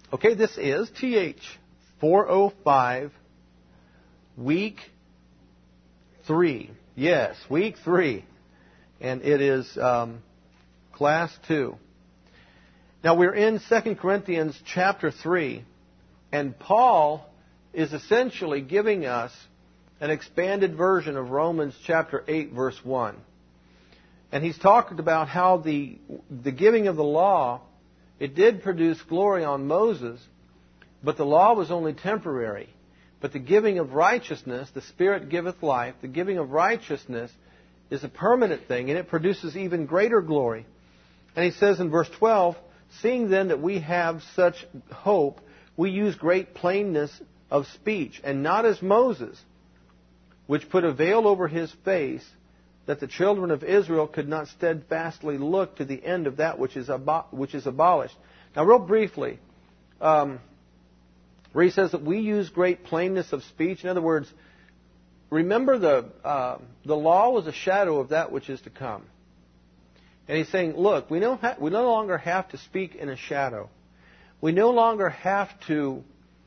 Okay, this is TH 405, week 3. Yes, week 3. And it is class 2. Now we're in 2 Corinthians chapter 3. And Paul is essentially giving us an expanded version of Romans chapter 8, verse 1. And he's talked about how the giving of the law, it did produce glory on Moses, but the law was only temporary. But the giving of righteousness, the Spirit giveth life, the giving of righteousness is a permanent thing, and it produces even greater glory. And he says in verse 12, seeing then that we have such hope, we use great plainness of speech, and not as Moses, which put a veil over his face, that the children of Israel could not steadfastly look to the end of that which is abolished. Now, real briefly, where he says that we use great plainness of speech. In other words, remember the law was a shadow of that which is to come. And he's saying, look, we no longer have to speak in a shadow. We no longer have to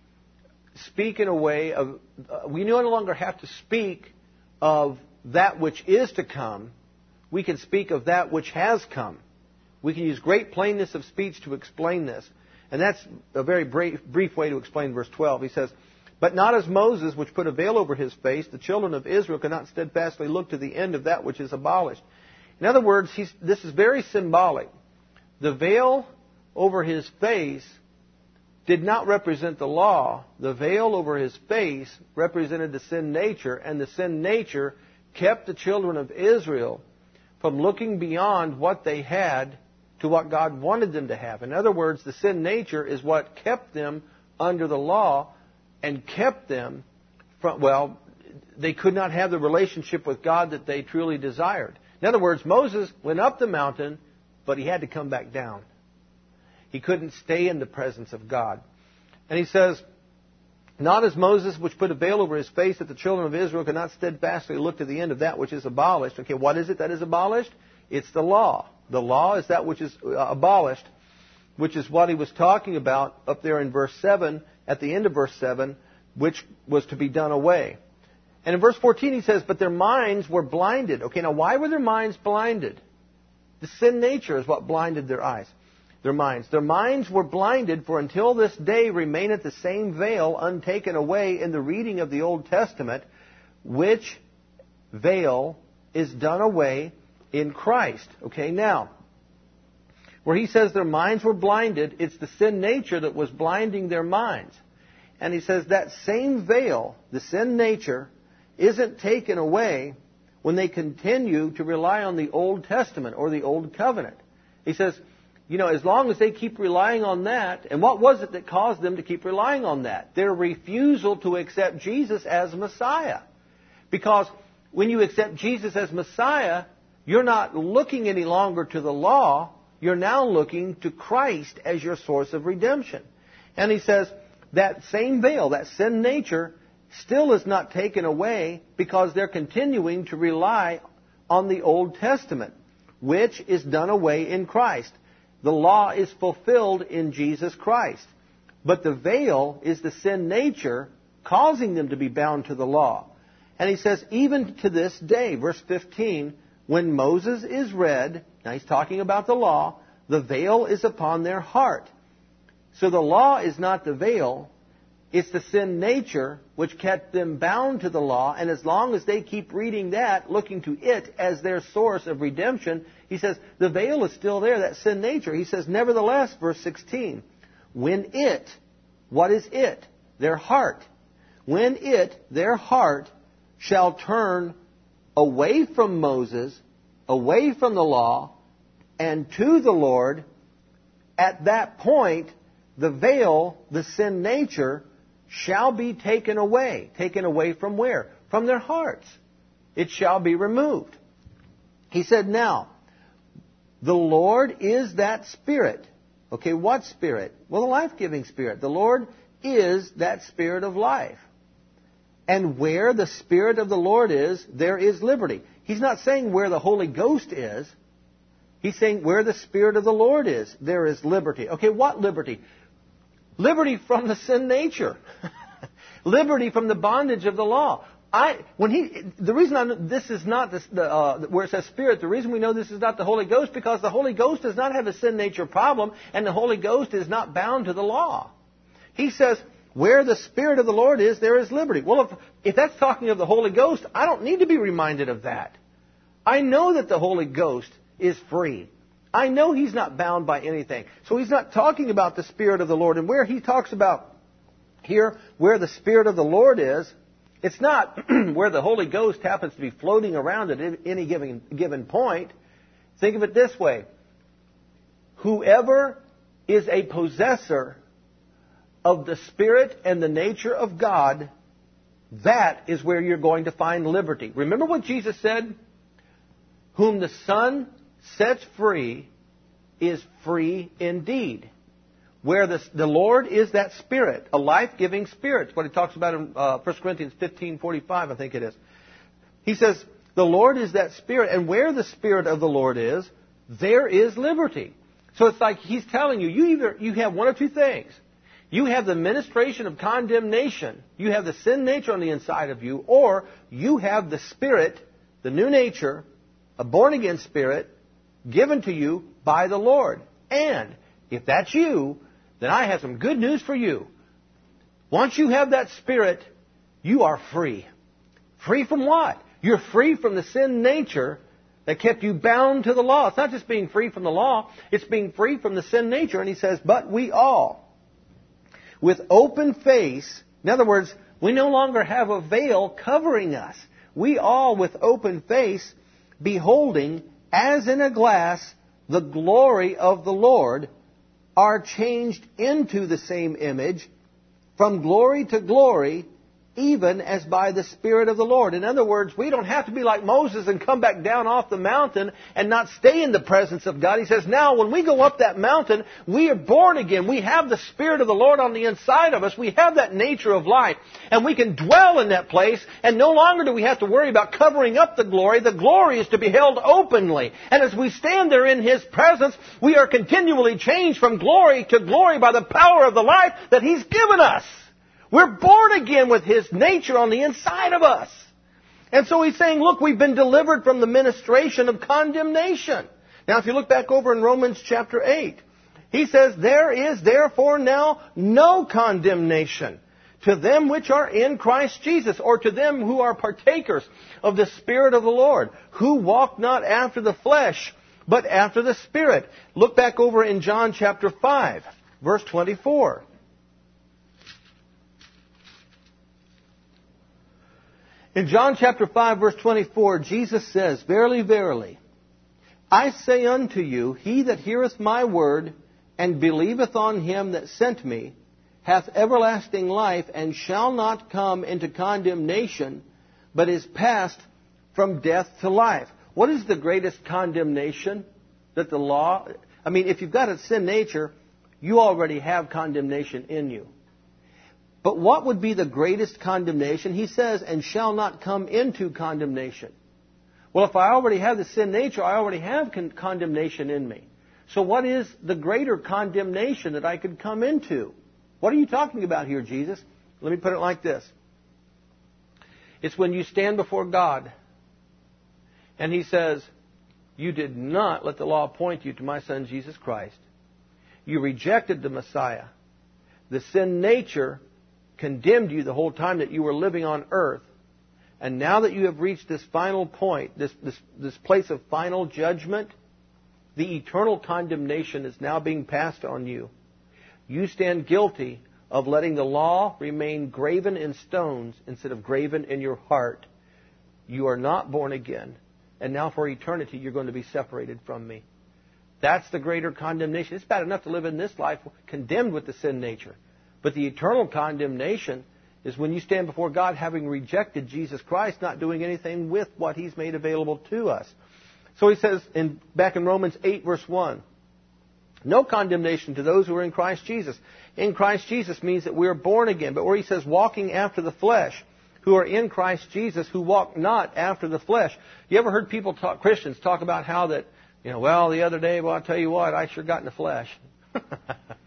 speak in a way of, we no longer have to speak of that which is to come. We can speak of that which has come. We can use great plainness of speech to explain this. And that's a very brief way to explain verse 12. He says, but not as Moses, which put a veil over his face, the children of Israel could not steadfastly look to the end of that which is abolished. In other words, this is very symbolic. The veil over his face did not represent the law. The veil over his face represented the sin nature, and the sin nature kept the children of Israel from looking beyond what they had to what God wanted them to have. In other words, the sin nature is what kept them under the law and kept them from, well, they could not have the relationship with God that they truly desired. In other words, Moses went up the mountain, but he had to come back down. He couldn't stay in the presence of God. And he says, not as Moses, which put a veil over his face, that the children of Israel could not steadfastly look to the end of that which is abolished. Okay, what is it that is abolished? It's the law. The law is that which is abolished, which is what he was talking about up there in verse 7, at the end of verse 7, which was to be done away. And in verse 14 he says, but their minds were blinded. Okay, now why were their minds blinded? The sin nature is what blinded their eyes. Their minds. Their minds were blinded, for until this day remaineth the same veil untaken away in the reading of the Old Testament, which veil is done away in Christ. Okay, now, where he says their minds were blinded, it's the sin nature that was blinding their minds. And he says that same veil, the sin nature, isn't taken away when they continue to rely on the Old Testament or the Old Covenant. He says, you know, as long as they keep relying on that, and what was it that caused them to keep relying on that? Their refusal to accept Jesus as Messiah. Because when you accept Jesus as Messiah, you're not looking any longer to the law, you're now looking to Christ as your source of redemption. And he says, that same veil, that sin nature, still is not taken away because they're continuing to rely on the Old Testament, which is done away in Christ. The law is fulfilled in Jesus Christ. But the veil is the sin nature causing them to be bound to the law. And he says, even to this day, verse 15, when Moses is read, now he's talking about the law, the veil is upon their heart. So the law is not the veil, it's the sin nature which kept them bound to the law, and as long as they keep reading that, looking to it as their source of redemption, he says, the veil is still there, that sin nature. He says, nevertheless, verse 16, when it, what is it? Their heart. When it, their heart, shall turn away from Moses, away from the law, and to the Lord, at that point, the veil, the sin nature, shall be taken away. Taken away from where? From their hearts. It shall be removed. He said, now, the Lord is that Spirit. Okay, what Spirit? Well, the life-giving Spirit. The Lord is that Spirit of life. And where the Spirit of the Lord is, there is liberty. He's not saying where the Holy Ghost is. He's saying where the Spirit of the Lord is, there is liberty. Okay, what liberty? Liberty from the sin nature. Liberty from the bondage of the law. The reason this is not where it says Spirit, the reason we know this is not the Holy Ghost, because the Holy Ghost does not have a sin nature problem, and the Holy Ghost is not bound to the law. He says, where the Spirit of the Lord is, there is liberty. Well, if that's talking of the Holy Ghost, I don't need to be reminded of that. I know that the Holy Ghost is free. I know He's not bound by anything. So He's not talking about the Spirit of the Lord. And where He talks about here, where the Spirit of the Lord is, it's not where the Holy Ghost happens to be floating around at any given point. Think of it this way. Whoever is a possessor of the Spirit and the nature of God, that is where you're going to find liberty. Remember what Jesus said? Whom the Son sets free is free indeed. Where the Lord is that Spirit, a life-giving Spirit. It's what He talks about in 1 Corinthians 15:45, I think it is. He says, the Lord is that Spirit, and where the Spirit of the Lord is, there is liberty. So it's like He's telling you, you have one of two things. You have the ministration of condemnation. You have the sin nature on the inside of you, or you have the Spirit, the new nature, a born-again Spirit, given to you by the Lord. And if that's you, then I have some good news for you. Once you have that Spirit, you are free. Free from what? You're free from the sin nature that kept you bound to the law. It's not just being free from the law, it's being free from the sin nature. And He says, but we all, with open face, in other words, we no longer have a veil covering us. We all, with open face, beholding, as in a glass, the glory of the Lord, are changed into the same image, from glory to glory, even as by the Spirit of the Lord. In other words, we don't have to be like Moses and come back down off the mountain and not stay in the presence of God. He says, now when we go up that mountain, we are born again. We have the Spirit of the Lord on the inside of us. We have that nature of life. And we can dwell in that place. And no longer do we have to worry about covering up the glory. The glory is to be held openly. And as we stand there in His presence, we are continually changed from glory to glory by the power of the life that He's given us. We're born again with His nature on the inside of us. And so He's saying, look, we've been delivered from the ministration of condemnation. Now, if you look back over in Romans chapter 8, He says, there is therefore now no condemnation to them which are in Christ Jesus, or to them who are partakers of the Spirit of the Lord, who walk not after the flesh, but after the Spirit. Look back over in John chapter 5, verse 24. In John chapter 5, verse 24, Jesus says, verily, verily, I say unto you, he that heareth my word, and believeth on Him that sent me, hath everlasting life, and shall not come into condemnation, but is passed from death to life. What is the greatest condemnation that the law... I mean, if you've got a sin nature, you already have condemnation in you. But what would be the greatest condemnation? He says, and shall not come into condemnation. Well, if I already have the sin nature, I already have condemnation in me. So what is the greater condemnation that I could come into? What are you talking about here, Jesus? Let me put it like this. It's when you stand before God and He says, you did not let the law point you to my Son, Jesus Christ. You rejected the Messiah. The sin nature condemned you the whole time that you were living on earth. And now that you have reached this final point, this place of final judgment, the eternal condemnation is now being passed on you. You stand guilty of letting the law remain graven in stones instead of graven in your heart. You are not born again. And now for eternity you're going to be separated from me. That's the greater condemnation. It's bad enough to live in this life condemned with the sin nature. But the eternal condemnation is when you stand before God having rejected Jesus Christ, not doing anything with what He's made available to us. So He says back in Romans 8, verse 1, no condemnation to those who are in Christ Jesus. In Christ Jesus means that we are born again. But where He says walking after the flesh, who are in Christ Jesus, who walk not after the flesh. You ever heard Christians talk about how that, well, the other day, well, I'll tell you what, I sure got in the flesh.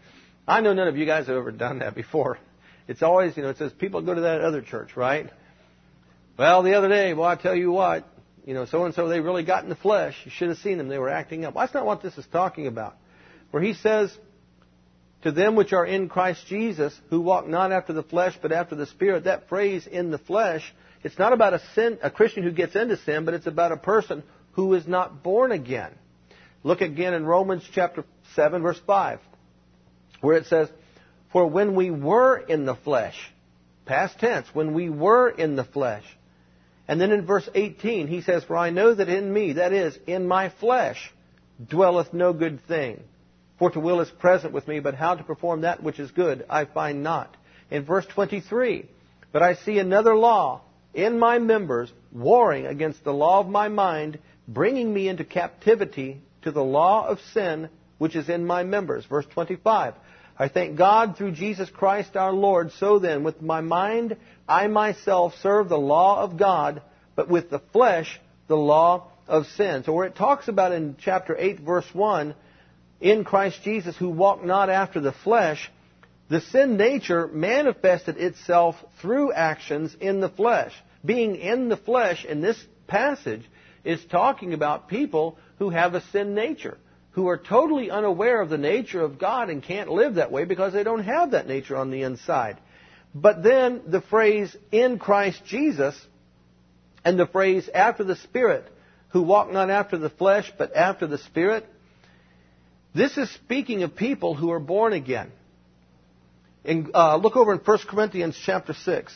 I know none of you guys have ever done that before. It's always, it says people go to that other church, right? Well, the other day, I tell you what, so-and-so, they really got in the flesh. You should have seen them. They were acting up. Well, that's not what this is talking about. Where he says, to them which are in Christ Jesus, who walk not after the flesh, but after the Spirit. That phrase, in the flesh, it's not about a Christian who gets into sin, but it's about a person who is not born again. Look again in Romans chapter 7, verse 5, where it says, for when we were in the flesh, past tense, when we were in the flesh. And then in verse 18, he says, for I know that in me, that is, in my flesh, dwelleth no good thing. For to will is present with me, but how to perform that which is good I find not. In verse 23, but I see another law in my members, warring against the law of my mind, bringing me into captivity to the law of sin which is in my members. Verse 25, I thank God through Jesus Christ our Lord. So then, with my mind, I myself serve the law of God, but with the flesh, the law of sin. So where it talks about in chapter 8, verse 1, in Christ Jesus, who walk not after the flesh, the sin nature manifested itself through actions in the flesh. Being in the flesh in this passage is talking about people who have a sin nature, who are totally unaware of the nature of God and can't live that way because they don't have that nature on the inside. But then the phrase, in Christ Jesus, and the phrase, after the Spirit, who walk not after the flesh, but after the Spirit, this is speaking of people who are born again. Look over in 1 Corinthians chapter 6.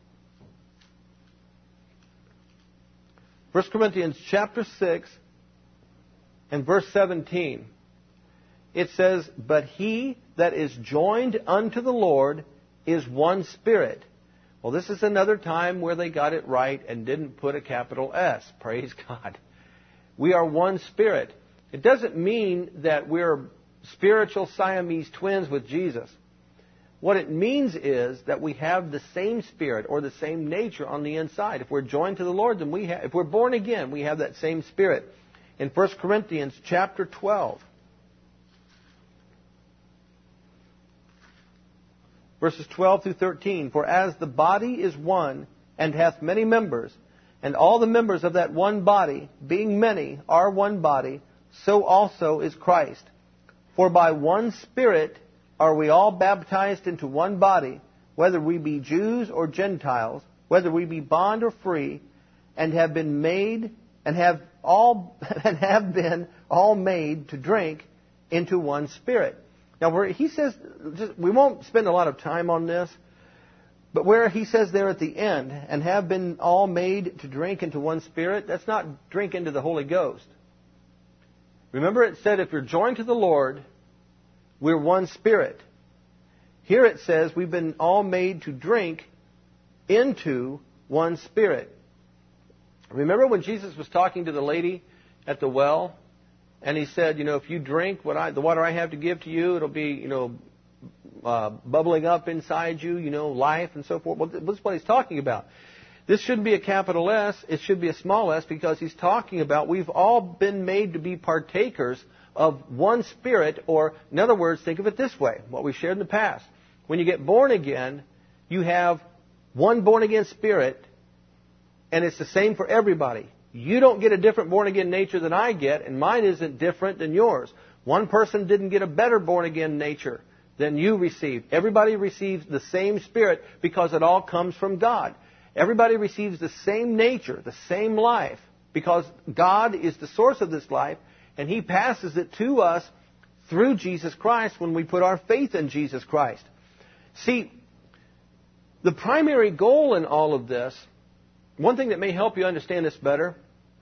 1 Corinthians chapter 6 and verse 17. It says, but he that is joined unto the Lord is one spirit. Well, this is another time where they got it right and didn't put a capital S. Praise God. We are one spirit. It doesn't mean that we're spiritual Siamese twins with Jesus. What it means is that we have the same spirit or the same nature on the inside. If we're joined to the Lord, then if we're born again, we have that same spirit. In 1 Corinthians chapter 12, verses 12 through 13, for as the body is one and hath many members, and all the members of that one body, being many, are one body, so also is Christ. For by one Spirit are we all baptized into one body, whether we be Jews or Gentiles, whether we be bond or free, and have been made and have been all made to drink into one Spirit. Now, where he says, we won't spend a lot of time on this, but where he says there at the end, and have been all made to drink into one Spirit, that's not drink into the Holy Ghost. Remember it said if you're joined to the Lord, we're one spirit. Here it says we've been all made to drink into one spirit. Remember when Jesus was talking to the lady at the well, and he said, if you drink the water I have to give to you, it'll be, bubbling up inside you, life and so forth. Well, this is what he's talking about. This shouldn't be a capital S. It should be a small s, because he's talking about we've all been made to be partakers of one spirit, or in other words, think of it this way, what we shared in the past. When you get born again, you have one born again spirit, and it's the same for everybody. You don't get a different born again nature than I get, and mine isn't different than yours. One person didn't get a better born again nature than you received. Everybody receives the same spirit because it all comes from God. Everybody receives the same nature, the same life, because God is the source of this life, and He passes it to us through Jesus Christ when we put our faith in Jesus Christ. See, the primary goal in all of this, one thing that may help you understand this better,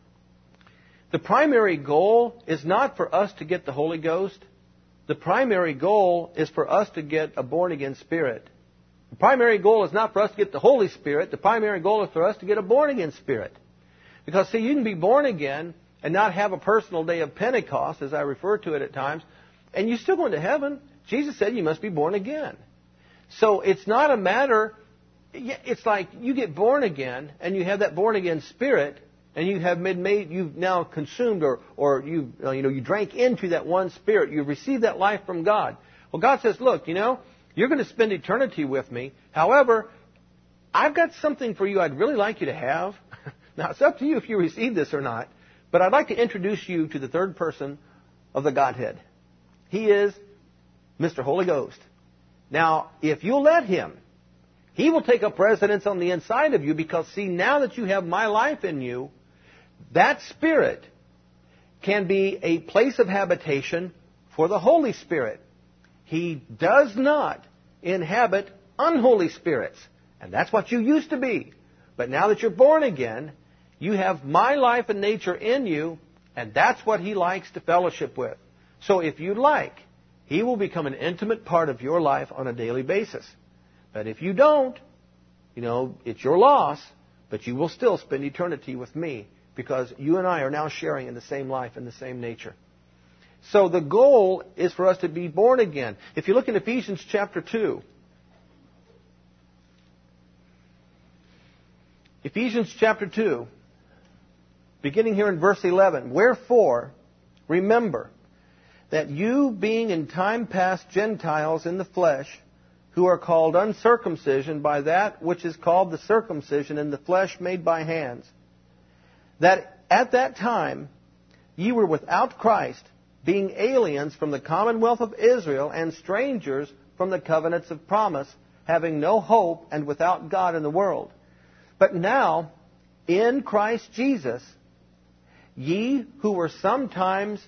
the primary goal is not for us to get the Holy Ghost. The primary goal is for us to get a born-again spirit. The primary goal is not for us to get the Holy Spirit. The primary goal is for us to get a born-again spirit. Because, see, you can be born again and not have a personal day of Pentecost, as I refer to it at times, and you're still going to heaven. Jesus said you must be born again. So it's not a matter, it's like you get born again and you have that born-again spirit, and you have you've now consumed or you drank into that one spirit. You've received that life from God. Well, God says, look, you're going to spend eternity with me. However, I've got something for you I'd really like you to have. Now, it's up to you if you receive this or not. But I'd like to introduce you to the third person of the Godhead. He is Mr. Holy Ghost. Now, if you'll let Him, He will take up residence on the inside of you because, see, now that you have my life in you, that Spirit can be a place of habitation for the Holy Spirit. He does not inhabit unholy spirits. And that's what you used to be. But now that you're born again, you have my life and nature in you, and that's what He likes to fellowship with. So if you like, He will become an intimate part of your life on a daily basis. But if you don't, it's your loss, but you will still spend eternity with me because you and I are now sharing in the same life and the same nature. So the goal is for us to be born again. If you look in Ephesians chapter 2, Ephesians chapter 2, beginning here in verse 11, wherefore, remember that you being in time past Gentiles in the flesh, who are called uncircumcision by that which is called the circumcision in the flesh made by hands, that at that time ye were without Christ, being aliens from the commonwealth of Israel and strangers from the covenants of promise, having no hope and without God in the world. But now, in Christ Jesus, ye who sometimes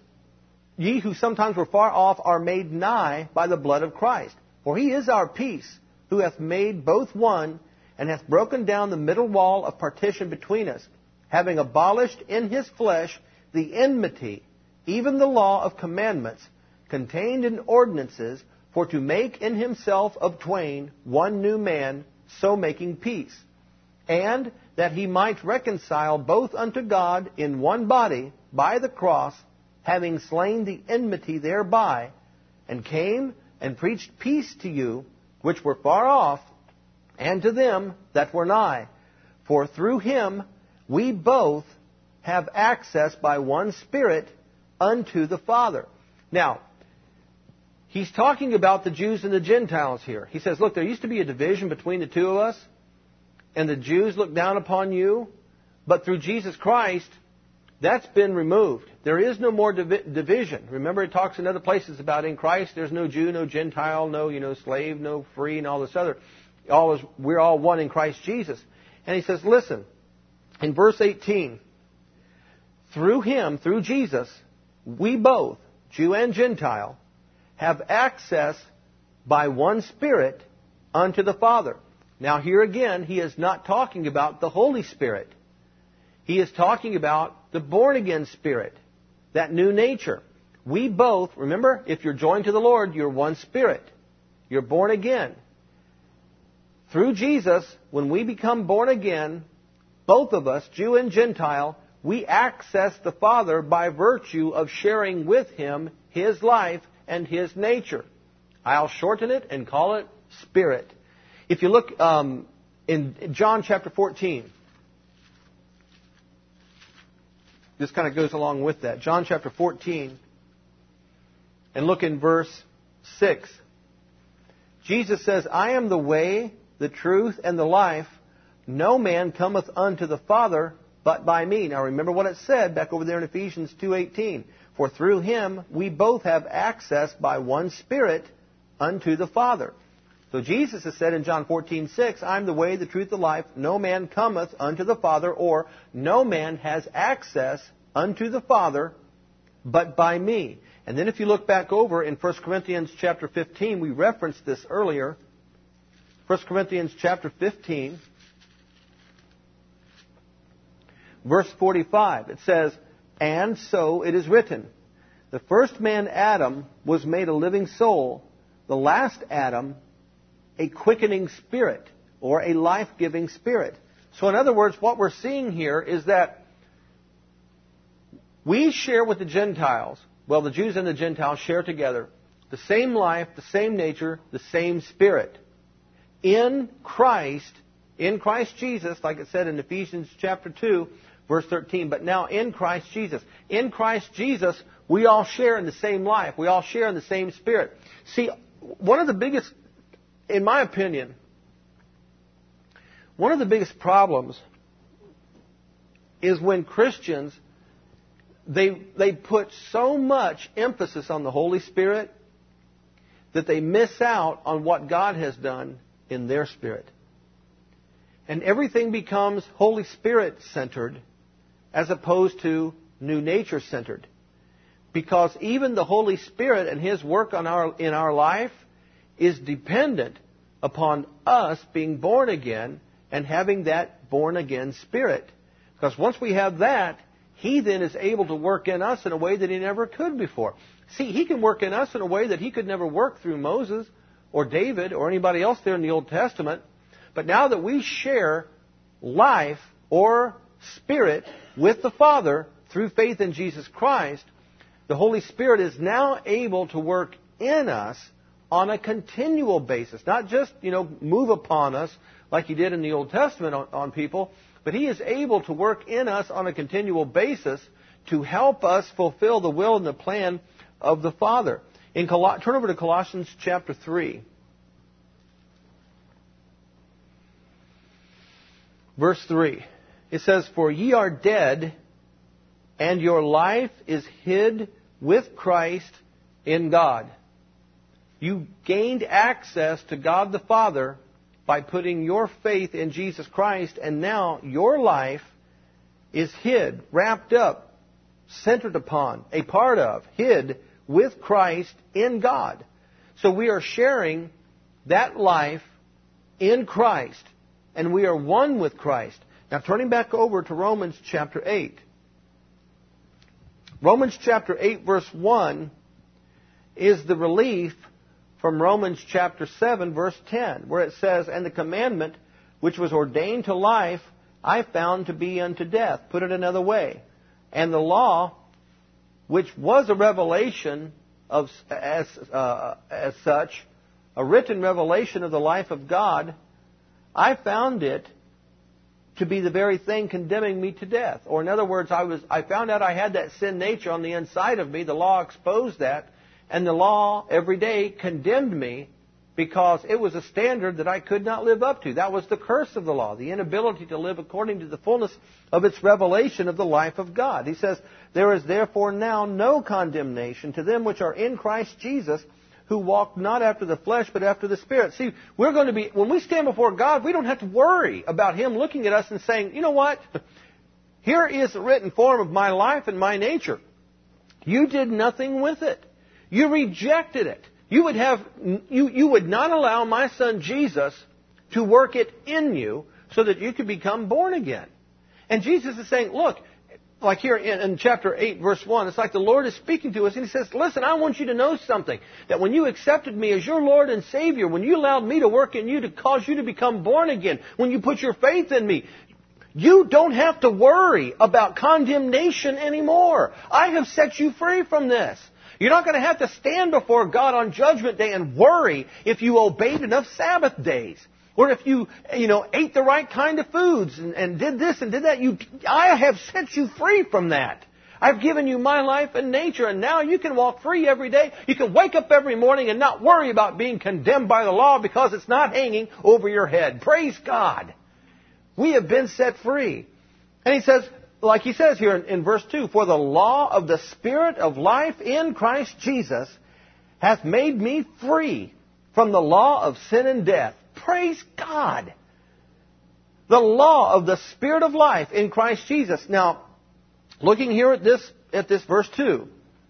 were far off are made nigh by the blood of Christ. For He is our peace, who hath made both one, and hath broken down the middle wall of partition between us, having abolished in His flesh the enmity, even the law of commandments, contained in ordinances, for to make in Himself of twain one new man, so making peace. And that He might reconcile both unto God in one body by the cross, having slain the enmity thereby, and came and preached peace to you, which were far off, and to them that were nigh. For through Him we both have access by one Spirit unto the Father. Now, he's talking about the Jews and the Gentiles here. He says, look, there used to be a division between the two of us, and the Jews looked down upon you, but through Jesus Christ, that's been removed. There is no more division. Remember, it talks in other places about in Christ, there's no Jew, no Gentile, no slave, no free, and all this other. We're all one in Christ Jesus. And he says, listen, in verse 18, through Him, through Jesus, we both, Jew and Gentile, have access by one Spirit unto the Father. Now here again, he is not talking about the Holy Spirit. He is talking about the born-again spirit, that new nature. We both, remember, if you're joined to the Lord, you're one spirit. You're born again. Through Jesus, when we become born again, both of us, Jew and Gentile, we access the Father by virtue of sharing with Him His life and His nature. I'll shorten it and call it Spirit. If you look in John chapter 14, this kind of goes along with that. John chapter 14, and look in verse 6. Jesus says, I am the way, the truth, and the life. No man cometh unto the Father but by me. Now remember what it said back over there in Ephesians 2:18. For through Him we both have access by one Spirit unto the Father. So Jesus has said in John 14:6, I am the way, the truth, the life. No man cometh unto the Father, or no man has access unto the Father but by me. And then if you look back over in 1 Corinthians chapter 15, we referenced this earlier. 1 Corinthians chapter 15, verse 45, it says, And so it is written, the first man Adam was made a living soul, the last Adam a quickening spirit, or a life-giving spirit. So in other words, what we're seeing here is that we share with the Gentiles, well, the Jews and the Gentiles share together the same life, the same nature, the same spirit. In Christ Jesus, like it said in Ephesians chapter 2, verse 13, but now in Christ Jesus. In Christ Jesus, we all share in the same life. We all share in the same spirit. See, one of the biggest, in my opinion, one of the biggest problems is when Christians, they put so much emphasis on the Holy Spirit that they miss out on what God has done in their spirit. And everything becomes Holy Spirit centered as opposed to new nature centered. Because even the Holy Spirit and His work in our life is dependent upon us being born again and having that born again spirit. Because once we have that, He then is able to work in us in a way that He never could before. See, He can work in us in a way that He could never work through Moses or David or anybody else there in the Old Testament. But now that we share life or spirit with the Father through faith in Jesus Christ, the Holy Spirit is now able to work in us on a continual basis. Not just, move upon us like He did in the Old Testament on people, but He is able to work in us on a continual basis to help us fulfill the will and the plan of the Father. Turn over to Colossians chapter 3. Verse 3. It says, "For ye are dead, and your life is hid with Christ in God." You gained access to God the Father by putting your faith in Jesus Christ, and now your life is hid, wrapped up, centered upon, a part of, hid with Christ in God. So we are sharing that life in Christ, and we are one with Christ. Now turning back over to Romans chapter 8. Romans chapter 8 verse 1 is the relief from Romans chapter 7 verse 10, where it says, "And the commandment which was ordained to life, I found to be unto death." Put it another way. "And the law, which was a revelation as such, a written revelation of the life of God, I found it to be the very thing condemning me to death." Or in other words, I found out I had that sin nature on the inside of me. The law exposed that. And the law every day condemned me because it was a standard that I could not live up to. That was the curse of the law, the inability to live according to the fullness of its revelation of the life of God. He says, "There is therefore now no condemnation to them which are in Christ Jesus, who walk not after the flesh, but after the Spirit." See, when we stand before God, we don't have to worry about Him looking at us and saying, "You know what? Here is the written form of my life and my nature. You did nothing with it. You rejected it. You would not allow my Son Jesus to work it in you so that you could become born again." And Jesus is saying, look, like here in chapter 8, verse 1, it's like the Lord is speaking to us, and He says, "Listen, I want you to know something. That when you accepted me as your Lord and Savior, when you allowed me to work in you to cause you to become born again, when you put your faith in me, you don't have to worry about condemnation anymore. I have set you free from this. You're not going to have to stand before God on Judgment Day and worry if you obeyed enough Sabbath days. Or if you ate the right kind of foods and did this and did that. I have set you free from that. I've given you my life and nature, and now you can walk free every day. You can wake up every morning and not worry about being condemned by the law because it's not hanging over your head." Praise God. We have been set free. And He says, like He says here in verse 2, "For the law of the Spirit of life in Christ Jesus hath made me free from the law of sin and death." Praise God. The law of the Spirit of life in Christ Jesus. Now, looking here at this verse 2,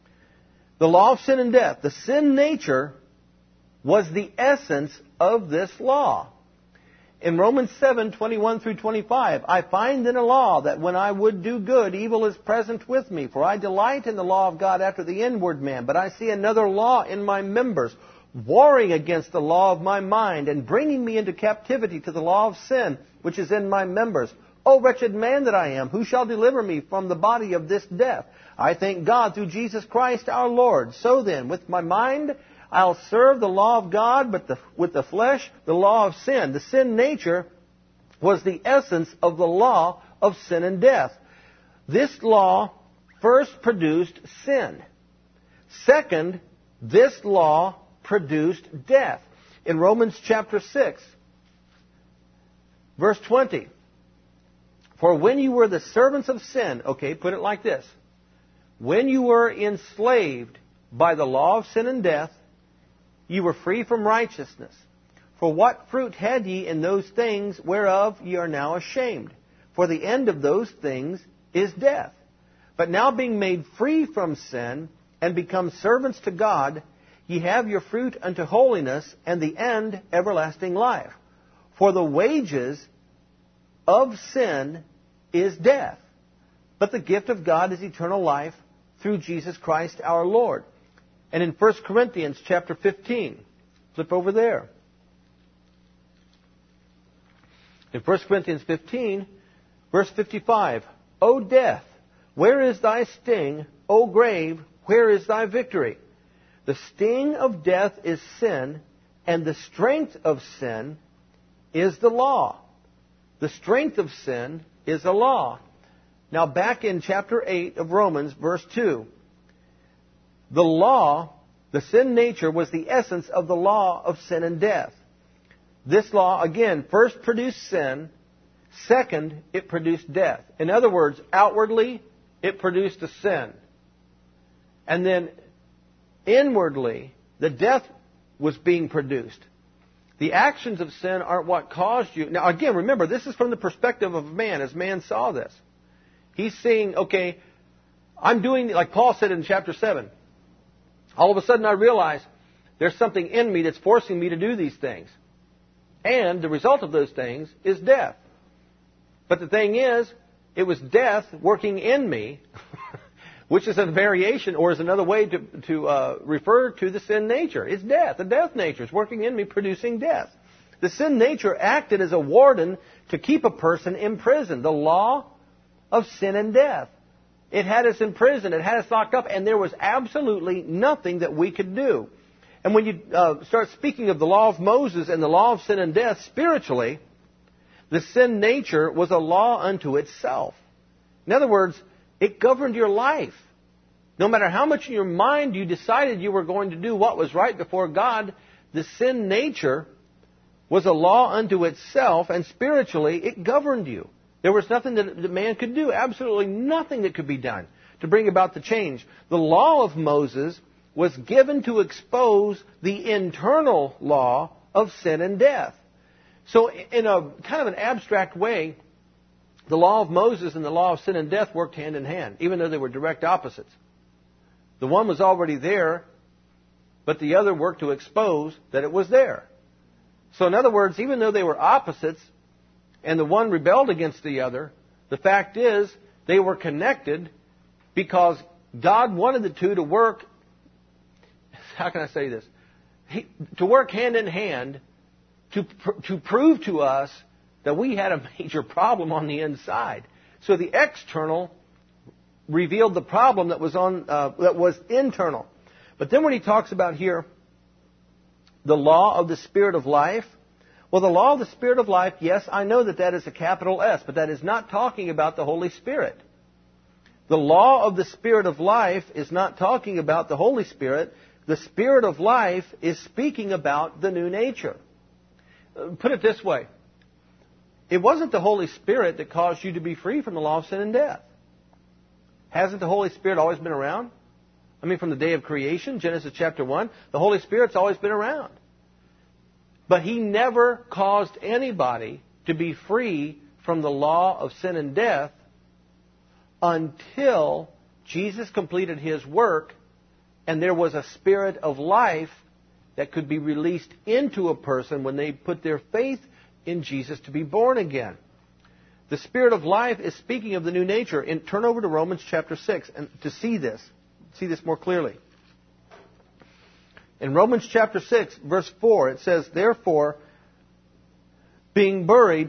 the law of sin and death, the sin nature was the essence of this law. In Romans 7:21 through 25, "I find in a law that when I would do good, evil is present with me. For I delight in the law of God after the inward man. But I see another law in my members, warring against the law of my mind, and bringing me into captivity to the law of sin, which is in my members. O wretched man that I am, who shall deliver me from the body of this death? I thank God through Jesus Christ our Lord. So then, with my mind I'll serve the law of God, but with the flesh, the law of sin." The sin nature was the essence of the law of sin and death. This law first produced sin. Second, this law produced death. In Romans chapter 6, verse 20, for when you were the servants of sin, okay, put it like this. When you were enslaved by the law of sin and death, ye were free from righteousness. For what fruit had ye in those things whereof ye are now ashamed? For the end of those things is death. But now being made free from sin and become servants to God, ye have your fruit unto holiness, and the end everlasting life. For the wages of sin is death, but the gift of God is eternal life through Jesus Christ our Lord. And in 1 Corinthians chapter 15, flip over there. In 1 Corinthians 15, verse 55, O death, where is thy sting? O grave, where is thy victory? The sting of death is sin, and the strength of sin is the law. The strength of sin is the law. Now back in chapter 8 of Romans, verse 2, the law, the sin nature, was the essence of the law of sin and death. This law, again, first produced sin. Second, it produced death. In other words, outwardly, it produced a sin. And then inwardly, the death was being produced. The actions of sin aren't what caused you. Now, again, remember, this is from the perspective of man, as man saw this. He's seeing, okay, I'm doing, like Paul said in chapter 7, all of a sudden I realize there's something in me that's forcing me to do these things. And the result of those things is death. But the thing is, it was death working in me, which is a variation or is another way to refer to the sin nature. It's death. The death nature is working in me, producing death. The sin nature acted as a warden to keep a person in prison. The law of sin and death. It had us in prison. It had us locked up. And there was absolutely nothing that we could do. And when you start speaking of the law of Moses and the law of sin and death spiritually, the sin nature was a law unto itself. In other words, it governed your life. No matter how much in your mind you decided you were going to do what was right before God, the sin nature was a law unto itself, and spiritually it governed you. There was nothing that man could do, absolutely nothing that could be done to bring about the change. The law of Moses was given to expose the internal law of sin and death. So in a kind of an abstract way, the law of Moses and the law of sin and death worked hand in hand, even though they were direct opposites. The one was already there, but the other worked to expose that it was there. So in other words, even though they were opposites, and the one rebelled against the other, the fact is they were connected because God wanted the two to work, how can I say this? To work hand in hand to prove to us that we had a major problem on the inside. So the external revealed the problem that was internal. But then when he talks about here the law of the Spirit of life, well, the law of the Spirit of life, yes, I know that is a capital S, but that is not talking about the Holy Spirit. The law of the Spirit of life is not talking about the Holy Spirit. The Spirit of life is speaking about the new nature. Put it this way. It wasn't the Holy Spirit that caused you to be free from the law of sin and death. Hasn't the Holy Spirit always been around? I mean, from the day of creation, Genesis chapter 1, the Holy Spirit's always been around. But He never caused anybody to be free from the law of sin and death until Jesus completed His work and there was a spirit of life that could be released into a person when they put their faith in Jesus to be born again. The Spirit of life is speaking of the new nature. And turn over to Romans chapter 6 and to see this more clearly. In Romans chapter 6, verse 4, it says, therefore, being buried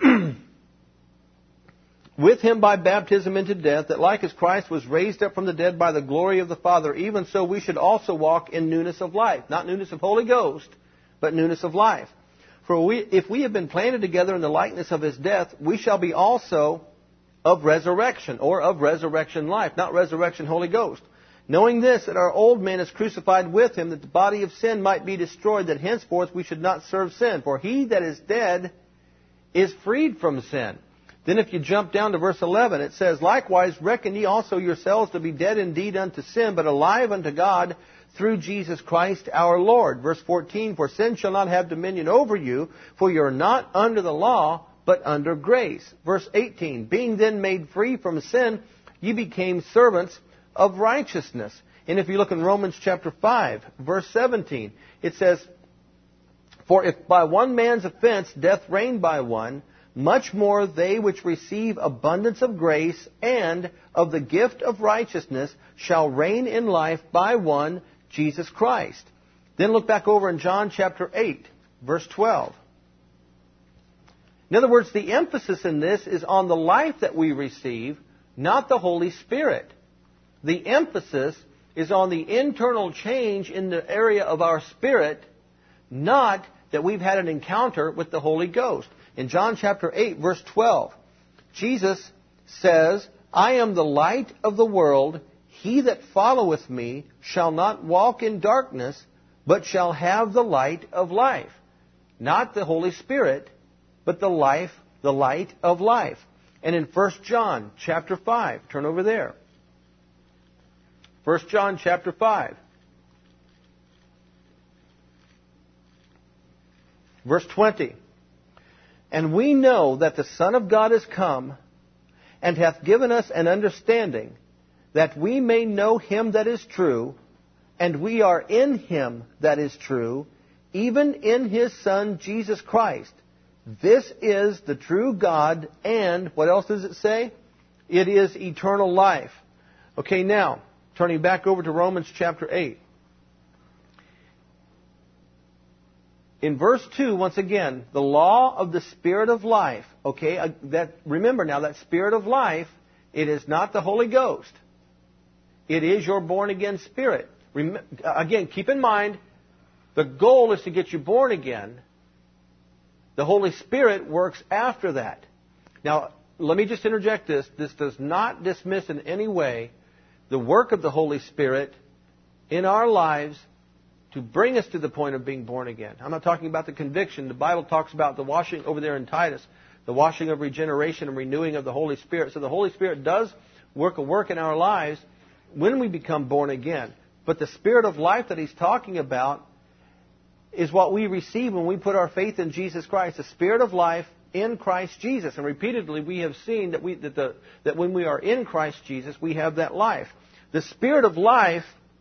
with Him by baptism into death, that like as Christ was raised up from the dead by the glory of the Father, even so we should also walk in newness of life. Not newness of Holy Ghost, but newness of life. For if we have been planted together in the likeness of His death, we shall be also of resurrection, or of resurrection life, not resurrection Holy Ghost. Knowing this, that our old man is crucified with him, that the body of sin might be destroyed, that henceforth we should not serve sin. For he that is dead is freed from sin. Then if you jump down to verse 11, it says, Likewise reckon ye also yourselves to be dead indeed unto sin, but alive unto God through Jesus Christ our Lord. Verse 14, For sin shall not have dominion over you, for you are not under the law, but under grace. Verse 18, Being then made free from sin, ye became servants of righteousness. And if you look in Romans chapter 5, verse 17, it says, For if by one man's offense death reigned by one, much more they which receive abundance of grace and of the gift of righteousness shall reign in life by one, Jesus Christ. Then look back over in John chapter 8, verse 12. In other words, the emphasis in this is on the life that we receive, not the Holy Spirit. The emphasis is on the internal change in the area of our spirit, not that we've had an encounter with the Holy Ghost. In John chapter 8, verse 12, Jesus says, I am the light of the world. He that followeth me shall not walk in darkness, but shall have the light of life. Not the Holy Spirit, but the light of life. And in 1 John chapter 5, turn over there. 1 John chapter 5. Verse 20. And we know that the Son of God is come, and hath given us an understanding, that we may know him that is true, and we are in him that is true, even in his Son Jesus Christ. This is the true God, and, what else does it say? It is eternal life. Okay, now, turning back over to Romans chapter 8. In verse 2, once again, the law of the Spirit of life. Okay, remember now, that Spirit of life, it is not the Holy Ghost. It is your born-again spirit. Again, keep in mind, the goal is to get you born again. The Holy Spirit works after that. Now, let me just interject this. This does not dismiss in any way the work of the Holy Spirit in our lives to bring us to the point of being born again. I'm not talking about the conviction. The Bible talks about the washing over there in Titus, the washing of regeneration and renewing of the Holy Spirit. So the Holy Spirit does work a work in our lives when we become born again. But the Spirit of life that he's talking about is what we receive when we put our faith in Jesus Christ, the Spirit of life in Christ Jesus. And repeatedly we have seen that when we are in Christ Jesus, we have that life. The Spirit of life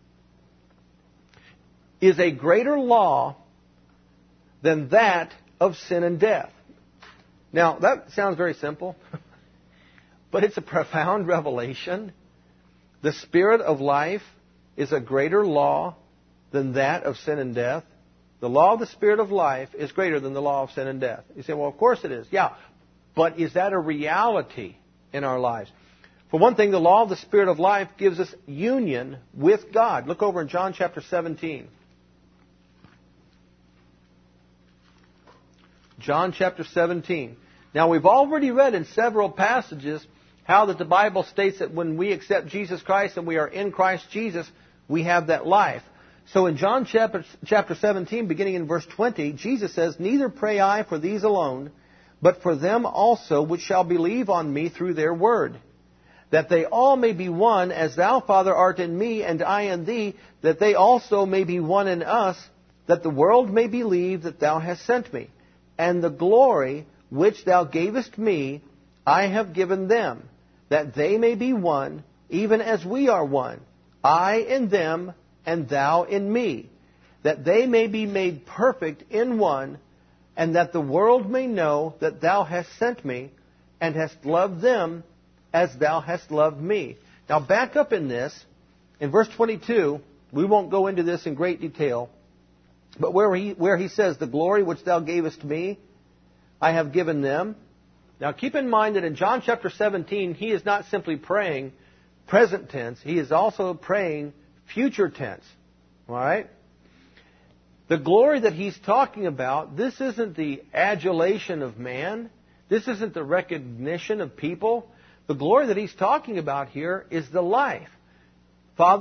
is a greater law than that of sin and death. Now, that sounds very simple, but it's a profound revelation. The Spirit of life is a greater law than that of sin and death. The law of the Spirit of life is greater than the law of sin and death. You say, well, of course it is. Yeah, but is that a reality in our lives? For one thing, the law of the Spirit of life gives us union with God. Look over in John chapter 17. John chapter 17. Now, we've already read in several passages how that the Bible states that when we accept Jesus Christ and we are in Christ Jesus, we have that life. So in John chapter 17, beginning in verse 20, Jesus says, Neither pray I for these alone, but for them also which shall believe on me through their word, that they all may be one, as thou, Father, art in me, and I in thee, that they also may be one in us, that the world may believe that thou hast sent me. And the glory which thou gavest me, I have given them, that they may be one, even as we are one, I in them, and thou in me, that they may be made perfect in one, and that the world may know that thou hast sent me, and hast loved them as thou hast loved me. Now back up in this, in verse 22, we won't go into this in great detail, but where he says, the glory which thou gavest me, I have given them. Now keep in mind that in John chapter 17, he is not simply praying present tense, he is also praying future tense. All right? The glory that he's talking about, this isn't the adulation of man. This isn't the recognition of people. The glory that he's talking about here is the life. Father,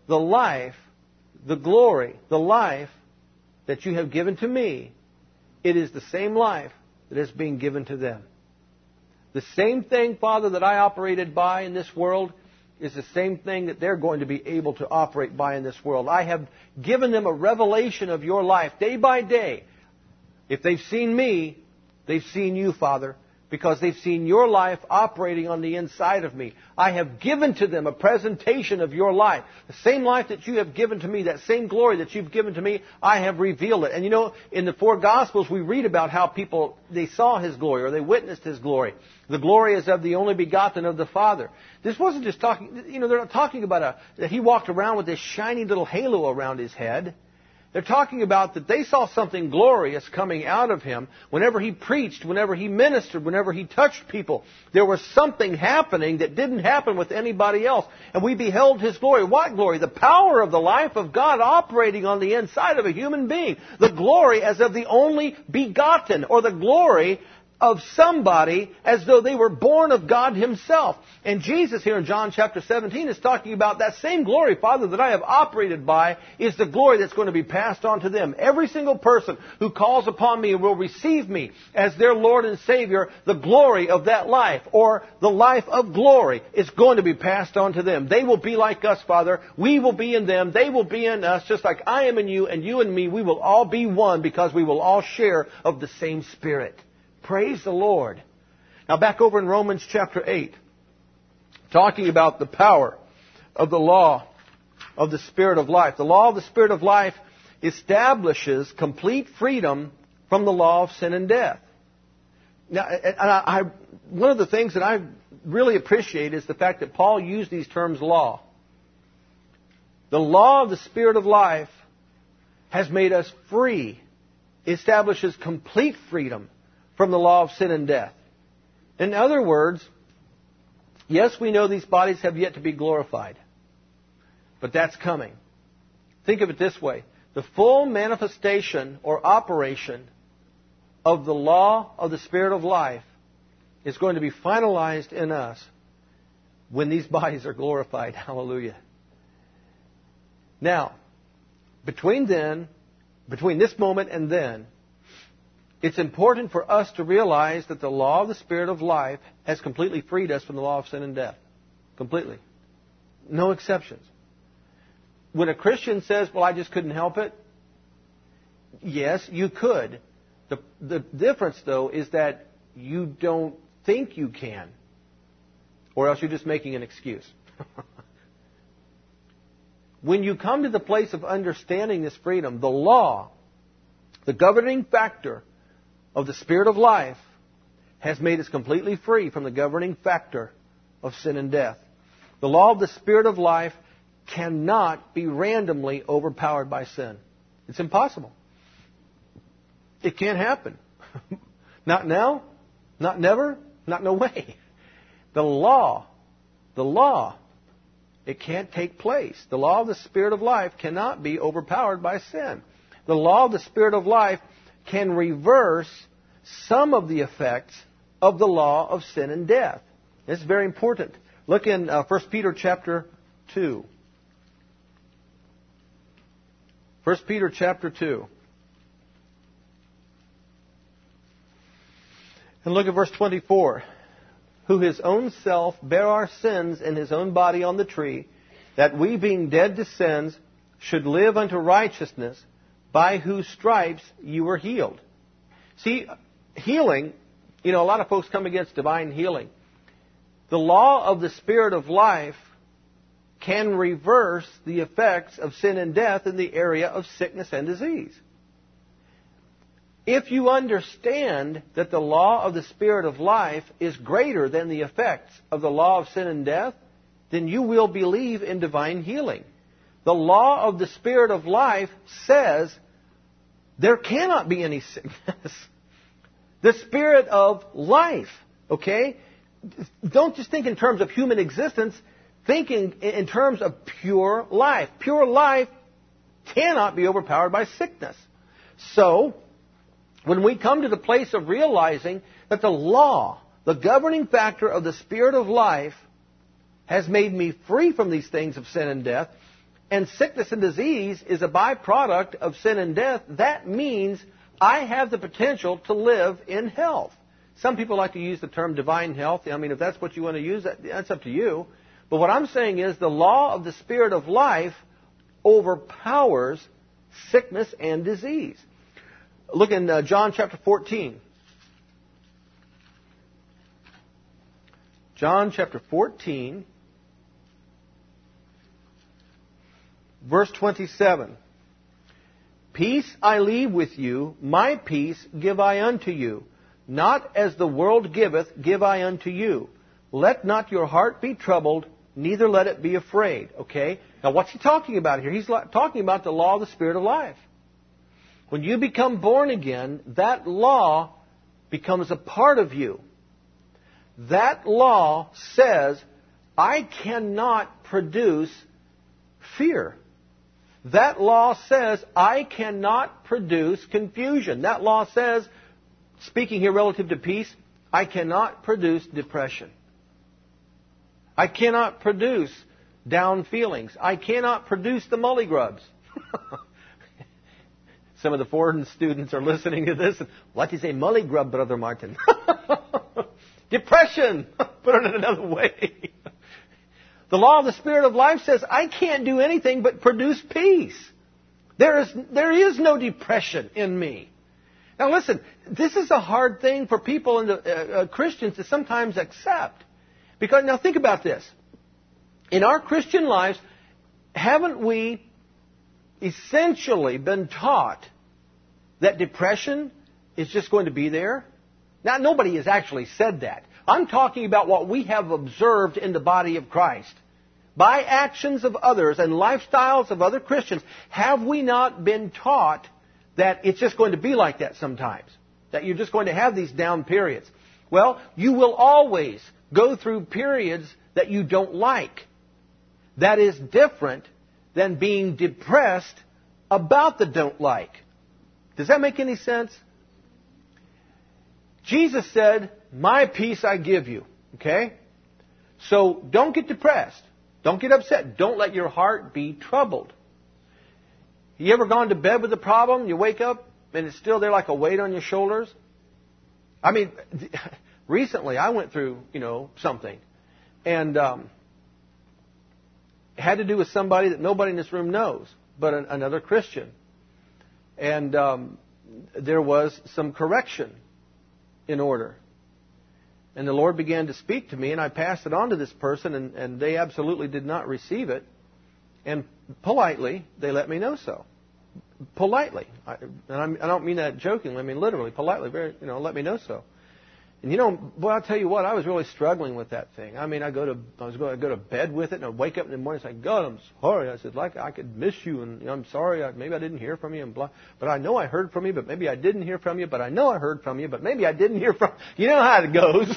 the life, the glory, the life that you have given to me, it is the same life that is being given to them. The same thing, Father, that I operated by in this world is the same thing that they're going to be able to operate by in this world. I have given them a revelation of your life day by day. If they've seen me, they've seen you, Father, because they've seen your life operating on the inside of me. I have given to them a presentation of your life. The same life that you have given to me, that same glory that you've given to me, I have revealed it. And you know, in the four Gospels, we read about how people, they saw His glory or they witnessed His glory. The glory is of the only begotten of the Father. This wasn't just talking, you know, they're not talking about that He walked around with this shiny little halo around His head. They're talking about that they saw something glorious coming out of Him. Whenever He preached, whenever He ministered, whenever He touched people, there was something happening that didn't happen with anybody else. And we beheld His glory. What glory? The power of the life of God operating on the inside of a human being. The glory as of the only begotten, or the glory of somebody as though they were born of God Himself. And Jesus here in John chapter 17 is talking about that same glory, Father, that I have operated by is the glory that's going to be passed on to them. Every single person who calls upon me will receive me as their Lord and Savior. The glory of that life, or the life of glory, is going to be passed on to them. They will be like us, Father. We will be in them. They will be in us, just like I am in you and you in me. We will all be one because we will all share of the same Spirit. Praise the Lord. Now back over in Romans chapter 8, talking about the power of the law of the Spirit of life. The law of the Spirit of life establishes complete freedom from the law of sin and death. Now, one of the things that I really appreciate is the fact that Paul used these terms law. The law of the Spirit of life has made us free, establishes complete freedom from the law of sin and death. In other words, yes, we know these bodies have yet to be glorified, but that's coming. Think of it this way. The full manifestation or operation of the law of the Spirit of life is going to be finalized in us when these bodies are glorified. Hallelujah. Now, between this moment and then, it's important for us to realize that the law of the Spirit of life has completely freed us from the law of sin and death. Completely. No exceptions. When a Christian says, well, I just couldn't help it, yes, you could. The difference, though, is that you don't think you can, or else you're just making an excuse. When you come to the place of understanding this freedom, the law, the governing factor of the Spirit of life, has made us completely free from the governing factor of sin and death. The law of the Spirit of life cannot be randomly overpowered by sin. It's impossible. It can't happen. Not now, not never, not no way. The law, it can't take place. The law of the Spirit of life cannot be overpowered by sin. The law of the Spirit of life can reverse some of the effects of the law of sin and death. It's very important. Look in 1 Peter chapter 2. 1 Peter chapter 2. And look at verse 24. Who His own self bare our sins in His own body on the tree, that we being dead to sins should live unto righteousness, by whose stripes you were healed. See, healing, a lot of folks come against divine healing. The law of the Spirit of life can reverse the effects of sin and death in the area of sickness and disease. If you understand that the law of the Spirit of life is greater than the effects of the law of sin and death, then you will believe in divine healing. The law of the Spirit of life says there cannot be any sickness. The Spirit of life, okay? Don't just think in terms of human existence. Think in terms of pure life. Pure life cannot be overpowered by sickness. So, when we come to the place of realizing that the law, the governing factor of the Spirit of life, has made me free from these things of sin and death, and sickness and disease is a byproduct of sin and death, that means I have the potential to live in health. Some people like to use the term divine health. I mean, if that's what you want to use, that's up to you. But what I'm saying is the law of the Spirit of life overpowers sickness and disease. Look in John chapter 14. John chapter 14, verse 27. Peace I leave with you, my peace give I unto you. Not as the world giveth, give I unto you. Let not your heart be troubled, neither let it be afraid. Okay? Now what's he talking about here? He's talking about the law of the Spirit of life. When you become born again, that law becomes a part of you. That law says, I cannot produce fear. That law says, I cannot produce confusion. That law says, speaking here relative to peace, I cannot produce depression. I cannot produce down feelings. I cannot produce the mullygrubs. Some of the foreign students are listening to this. What is a mullygrub, Brother Martin? Depression. Put it in another way. The law of the Spirit of life says, I can't do anything but produce peace. There is no depression in me. Now listen, this is a hard thing for people and Christians to sometimes accept. Because, now think about this. In our Christian lives, haven't we essentially been taught that depression is just going to be there? Now, nobody has actually said that. I'm talking about what we have observed in the body of Christ. By actions of others and lifestyles of other Christians, have we not been taught that it's just going to be like that sometimes? That you're just going to have these down periods? Well, you will always go through periods that you don't like. That is different than being depressed about the don't like. Does that make any sense? Jesus said, my peace I give you. Okay? So don't get depressed. Don't get upset. Don't let your heart be troubled. You ever gone to bed with a problem? You wake up and it's still there like a weight on your shoulders? I mean, recently I went through, something. And it had to do with somebody that nobody in this room knows, but another Christian. And there was some correction in order. And the Lord began to speak to me, and I passed it on to this person, and they absolutely did not receive it. And politely, they let me know so. Politely. I don't mean that jokingly. I mean literally, politely, let me know so. And boy, I'll tell you what, I was really struggling with that thing. I mean, I go to bed with it, and I wake up in the morning and say, God, I'm sorry. I said, like, I could miss you, and I'm sorry. Maybe I didn't hear from you, and blah. But I know I heard from you, but maybe I didn't hear from you. But I know I heard from you, but maybe I didn't hear from you. You know how it goes.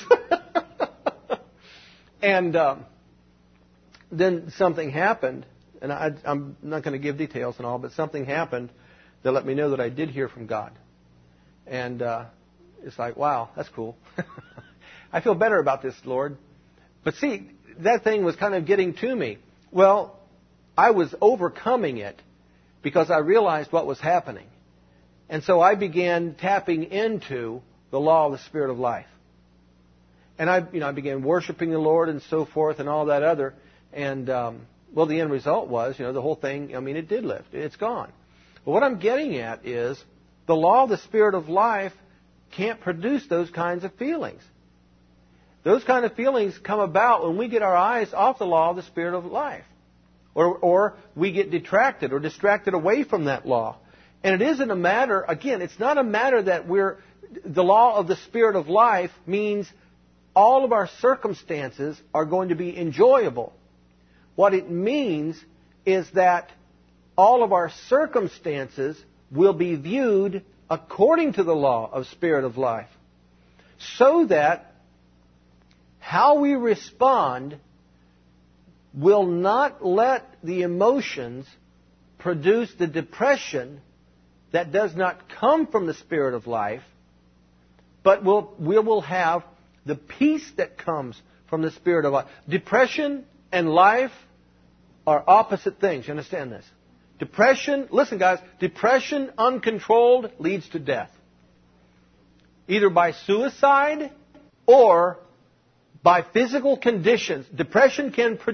And then something happened, and I'm not going to give details and all, but something happened that let me know that I did hear from God. And it's like, wow, that's cool. I feel better about this, Lord. But see, that thing was kind of getting to me. Well, I was overcoming it because I realized what was happening. And so I began tapping into the law of the Spirit of life. And I began worshiping the Lord and so forth and all that other. And, well, the end result was, the whole thing, it did lift. It's gone. But what I'm getting at is the law of the Spirit of life can't produce those kinds of feelings. Those kind of feelings come about when we get our eyes off the law of the Spirit of life. Or we get detracted or distracted away from that law. And it isn't a matter, again, it's not a matter that the law of the Spirit of life means all of our circumstances are going to be enjoyable. What it means is that all of our circumstances will be viewed according to the law of Spirit of life. So that how we respond will not let the emotions produce the depression that does not come from the Spirit of life, but we will have the peace that comes from the Spirit of life. Depression and life are opposite things. You understand this? Depression, listen guys, depression uncontrolled leads to death. Either by suicide or by physical conditions. Depression,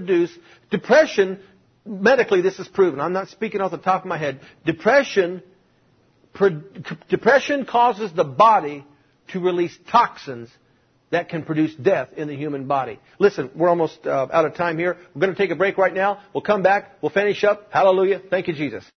medically this is proven. I'm not speaking off the top of my head. Depression causes the body to release toxins that can produce death in the human body. Listen, we're almost out of time here. We're going to take a break right now. We'll come back. We'll finish up. Hallelujah. Thank you, Jesus.